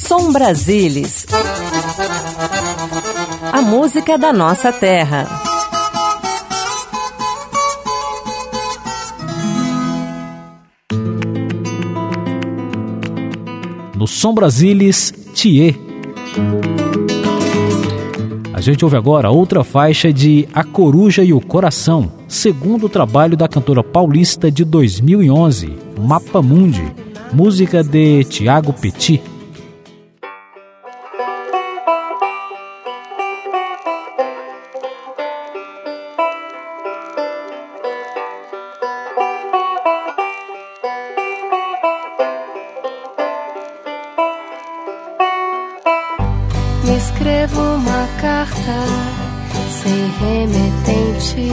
Som Brasilis. A música da nossa terra. No Som Brasilis, Thier. A gente ouve agora outra faixa de A Coruja e o Coração, segundo trabalho da cantora paulista de 2011, Mapa Mundi, música de Thiago Petit. Me escrevo uma carta sem remetente,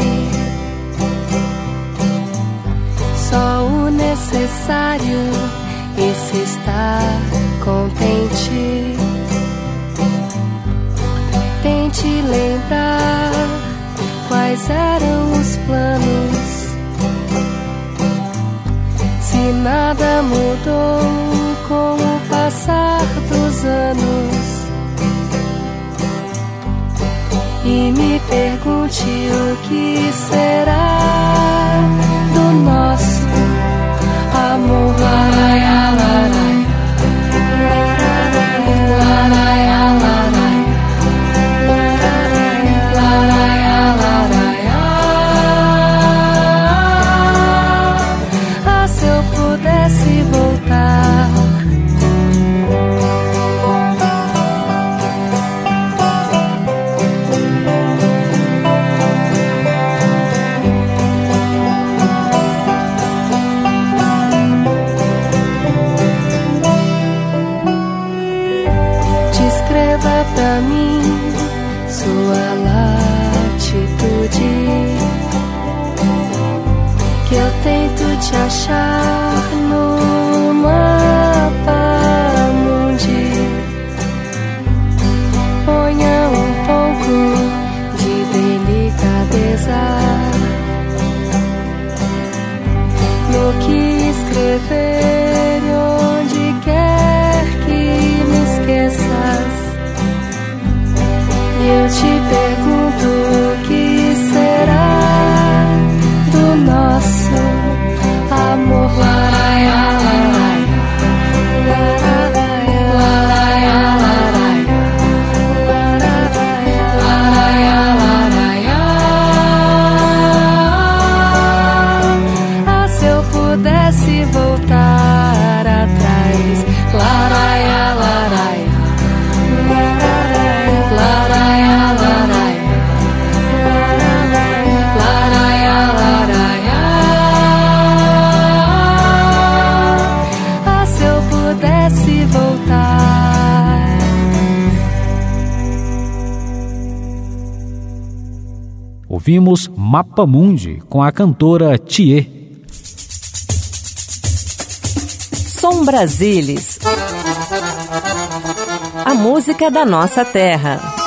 só o necessário e se está contente. Tente lembrar quais eram os planos, se nada mudou com o passar dos anos. E me pergunte o que será do nosso amor. Laraia, laraia, laraia, laraia, laraia, laraia. Ah, se eu pudesse voltar, pra mim sua latitude, que eu tento te achar no mapa mundi. Ponha um pouco de delicadeza no que escrever e onde quer que me esqueças. Eu te pergunto o que será do nosso amor. Laraia, laraia, laraia, laraia, laraia, laraia. Ah, se eu pudesse voltar atrás. Laraia, laraia, laraia, laraia, laraia, laraia. Ah, se eu pudesse voltar. Ouvimos Mapa Mundi com a cantora Thier. Som Brasilis. A música da nossa terra.